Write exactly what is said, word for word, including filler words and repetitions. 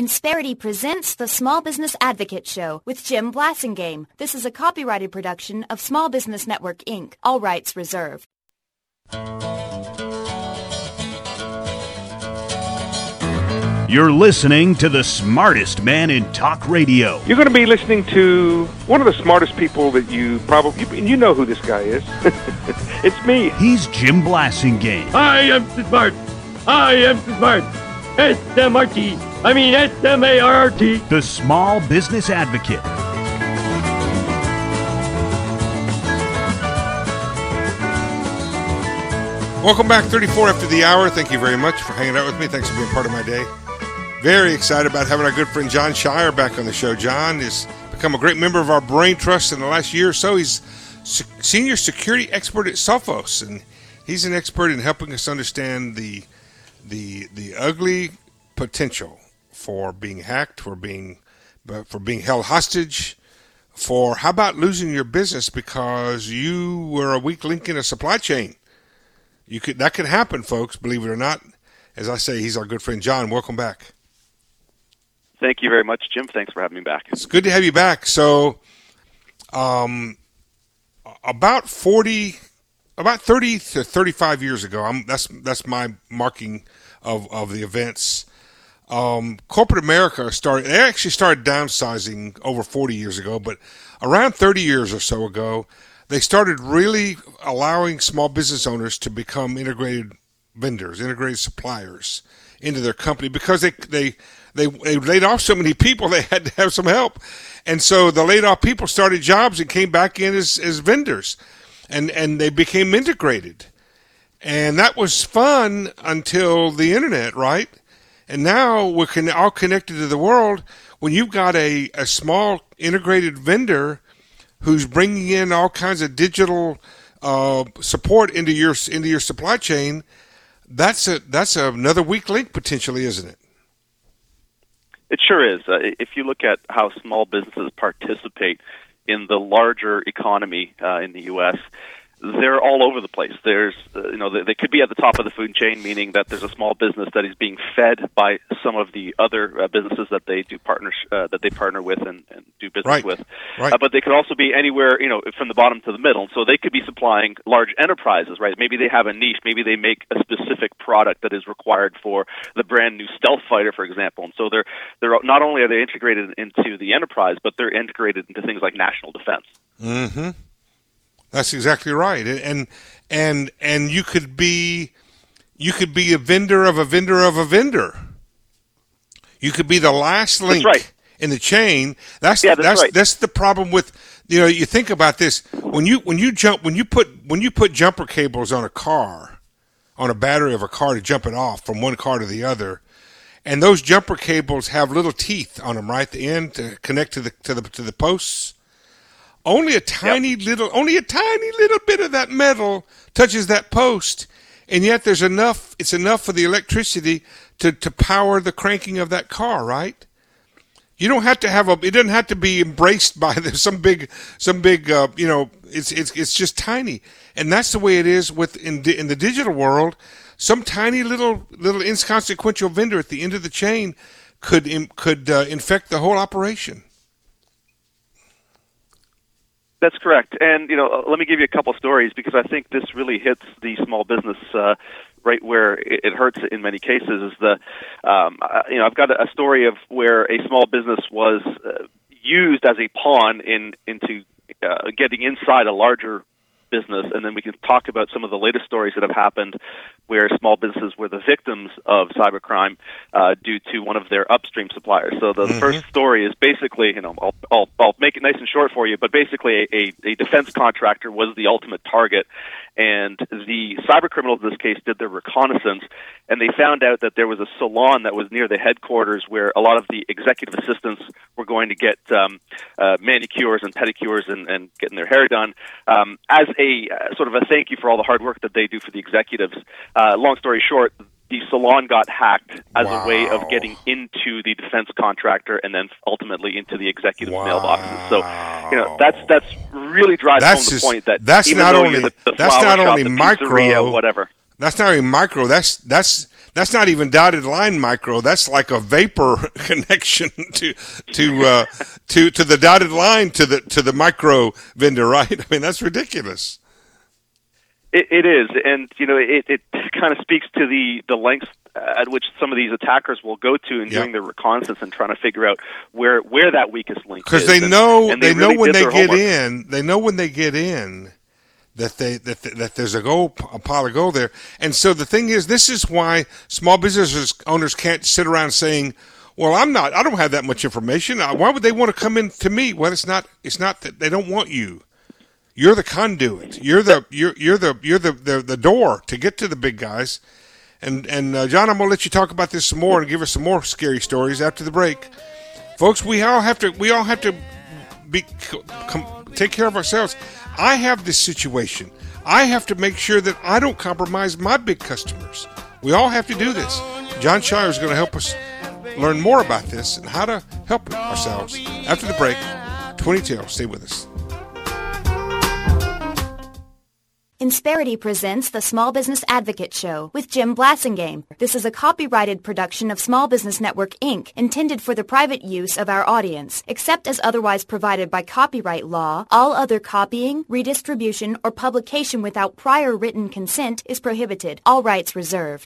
Insperity presents the Small Business Advocate Show with Jim Blasingame. This is a copyrighted production of Small Business Network, Incorporated. All rights reserved. You're listening to the smartest man in talk radio. You're going to be listening to one of the smartest people that you probably, you, you know who this guy is. It's me. He's Jim Blasingame. I am smart. I am smart. S M R T. I mean S M A R R T. The Small Business Advocate. Welcome back, thirty-four after the hour. Thank you very much for hanging out with me. Thanks for being part of my day. Very excited about having our good friend John Shire back on the show. John has become a great member of our Brain Trust in the last year or so. He's se- senior security expert at Sophos, and he's an expert in helping us understand the the the ugly potential for being hacked, for being for being held hostage, for how about losing your business because you were a weak link in a supply chain. You could that could happen, folks. Believe it or not. As I say, he's our good friend John. Welcome back. Thank you very much, Jim. Thanks for having me back. It's good to have you back. So, um, about forty, about thirty to thirty-five years ago, I'm, that's that's my marking of, of the events. Um, corporate America started. They actually started downsizing over forty years ago, but around thirty years or so ago, they started really allowing small business owners to become integrated vendors, integrated suppliers into their company because they they. They, they laid off so many people, they had to have some help. And so the laid off people started jobs and came back in as, as vendors. And, and they became integrated. And that was fun until the internet, right? And now we're con- all connected to the world. When you've got a, a small integrated vendor who's bringing in all kinds of digital uh, support into your into your supply chain, that's a that's another weak link potentially, isn't it? It sure is. Uh, if you look at how small businesses participate in the larger economy uh, in the U S, they're all over the place. There's, uh, you know, they, they could be at the top of the food chain, meaning that there's a small business that is being fed by some of the other uh, businesses that they do partner uh, that they partner with and, and do business right. with. Right. Uh, but they could also be anywhere, you know, from the bottom to the middle. So they could be supplying large enterprises, right? Maybe they have a niche. Maybe they make a specific product that is required for the brand new stealth fighter, for example. And so they're they're not only are they integrated into the enterprise, but they're integrated into things like national defense. Mm-hmm. That's exactly right, and and and you could be you could be a vendor of a vendor of a vendor. You could be the last link that's right. in the chain. That's yeah, that's that's right. that's the problem with, you know, you think about this when you when you jump when you put when you put jumper cables on a car, on a battery of a car to jump it off from one car to the other, and those jumper cables have little teeth on them, right, the end to connect to the to the to the posts. Only a tiny yep. little, only a tiny little bit of that metal touches that post, and yet there's enough. It's enough for the electricity to, to power the cranking of that car, right? You don't have to have a. It doesn't have to be embraced by the, some big, some big. Uh, you know, it's it's it's just tiny, and that's the way it is with in in the digital world. Some tiny little little inconsequential vendor at the end of the chain could could uh, infect the whole operation. That's correct. And, you know, let me give you a couple stories because I think this really hits the small business uh, right where it hurts in many cases. Is the, um, you know, I've got a story of where a small business was uh, used as a pawn in into uh, getting inside a larger business, and then we can talk about some of the latest stories that have happened where small businesses were the victims of cybercrime uh, due to one of their upstream suppliers. So the, mm-hmm. the first story is basically, you know, I'll, I'll, I'll make it nice and short for you, but basically a, a defense contractor was the ultimate target, and the cyber criminals in this case did their reconnaissance, and they found out that there was a salon that was near the headquarters where a lot of the executive assistants were going to get um, uh, manicures and pedicures and, and getting their hair done um, as a uh, sort of a thank you for all the hard work that they do for the executives. Uh, long story short, the salon got hacked as wow. a way of getting into the defense contractor and then ultimately into the executive wow. mailboxes. So, you know, that's that's really drives that's home just, the point that that's even not though only you're the, the that's flower not shop, only the micro, pizzeria, whatever. That's not even micro. That's that's that's not even dotted line micro. That's like a vapor connection to to uh, to to the dotted line to the to the micro vendor, right? I mean, that's ridiculous. It, it is, and you know, it, it kind of speaks to the the lengths at which some of these attackers will go to in yep. doing their reconnaissance and trying to figure out where where that weakest link is. Because they know and they, they know really when they their get homework. in. They know when they get in that they that that there's a gold a pile of gold there. And so the thing is, this is why small business owners can't sit around saying, "Well, I'm not. I don't have that much information. Why would they want to come in to me?" Well, it's not. It's not that they don't want you. You're the conduit. You're the you're you're the you're the, the, the door to get to the big guys. And and uh, John, I'm gonna let you talk about this some more and give us some more scary stories after the break, folks. We all have to we all have to be com, take care of ourselves. I have this situation. I have to make sure that I don't compromise my big customers. We all have to do this. John Shire is going to help us learn more about this and how to help ourselves after the break. twenty-two. Stay with us. Insperity presents the Small Business Advocate Show with Jim Blasingame. This is a copyrighted production of Small Business Network, Incorporated, intended for the private use of our audience. Except as otherwise provided by copyright law, all other copying, redistribution, or publication without prior written consent is prohibited. All rights reserved.